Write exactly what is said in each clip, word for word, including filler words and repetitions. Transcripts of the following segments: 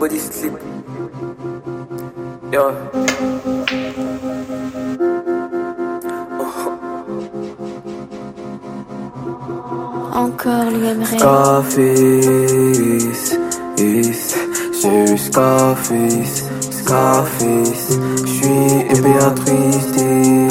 body slip. Yeah. Encore lui aimerait. Scarface, is, j'ai eu Scarface, Scarface. J'suis épée attristé,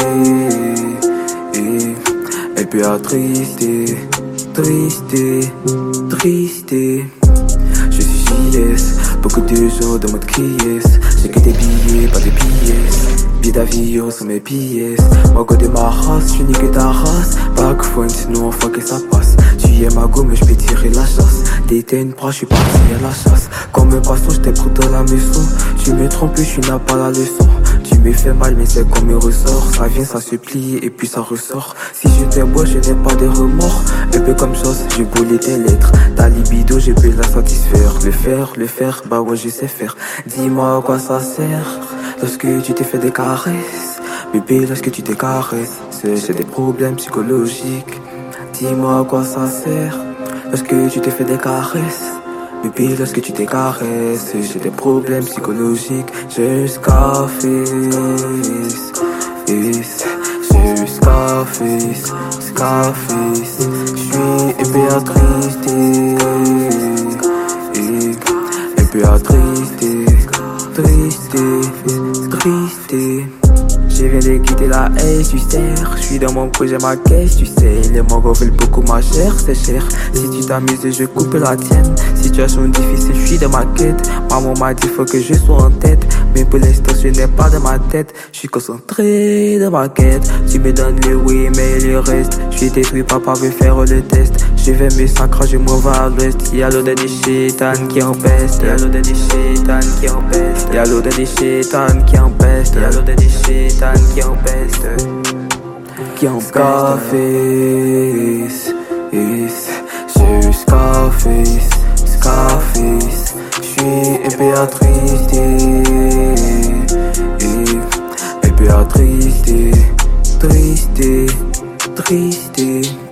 épée attristé, tristé, tristé. Je suis J S, beaucoup de gens dans mode Kies. J'ai que des billets, pas des pièces. Billets d'avion sur mes pièces. Moi go de ma race, j'suis niqué ta race. Backphone, sinon enfin que ça passe. Tu es ma go, mais j'peux tirer la chasse. T'étais une proie, j'suis parti à la chasse. Comme un poisson, j'étais pris dans la maison. Tu me trompes, j'suis n'a pas la leçon. Tu me fais mal, mais c'est comme mes ressorts. Ça vient, ça se plie, et puis ça ressort. Si je t'aime, je n'ai pas de remords. Un peu comme chose, j'ai brûlé tes lettres. Ta libido, j'ai pu la satisfaire. Le faire, le faire, bah ouais, je sais faire. Dis-moi à quoi ça sert. Lorsque tu t'es fait des caresses, bébé, lorsque tu te caresses, c'est des problèmes psychologiques. Dis-moi à quoi ça sert. Lorsque tu t'es fait des caresses, bébé, lorsque tu te caresses, j'ai des problèmes psychologiques. J'ai eu Scarface, yes. J'ai eu Scarface, Scarface. J'suis épée attristé, épée attristé, tristé, tristé. Je viens de quitter la haie, tu sais. J'suis dans mon projet, ma caisse, tu sais. Les mangots veulent beaucoup ma chair, c'est cher. Si tu t'amuses, je coupe la tienne. Situation difficile, j'suis dans ma quête. Maman m'a dit faut que je sois en tête. Mais pour l'instant, je n'ai pas dans ma tête. J'suis concentré dans ma quête. Tu me donnes le oui, mais le reste. J'suis détruit, papa veut faire le test. Je vais me sacrer, je m'en vais à l'ouest. Y'a l'odeur des chétanes qui empeste. Y'a l'odeur des chétanes qui empeste. Y'a l'odeur des chétanes qui empeste. Y'a l'odeur des chétanes qui empeste. Qui empeste. Scarface, yes. J'ai eu Scarface, Scarface. J'suis épée attristé, épée attristé, tristé, tristé.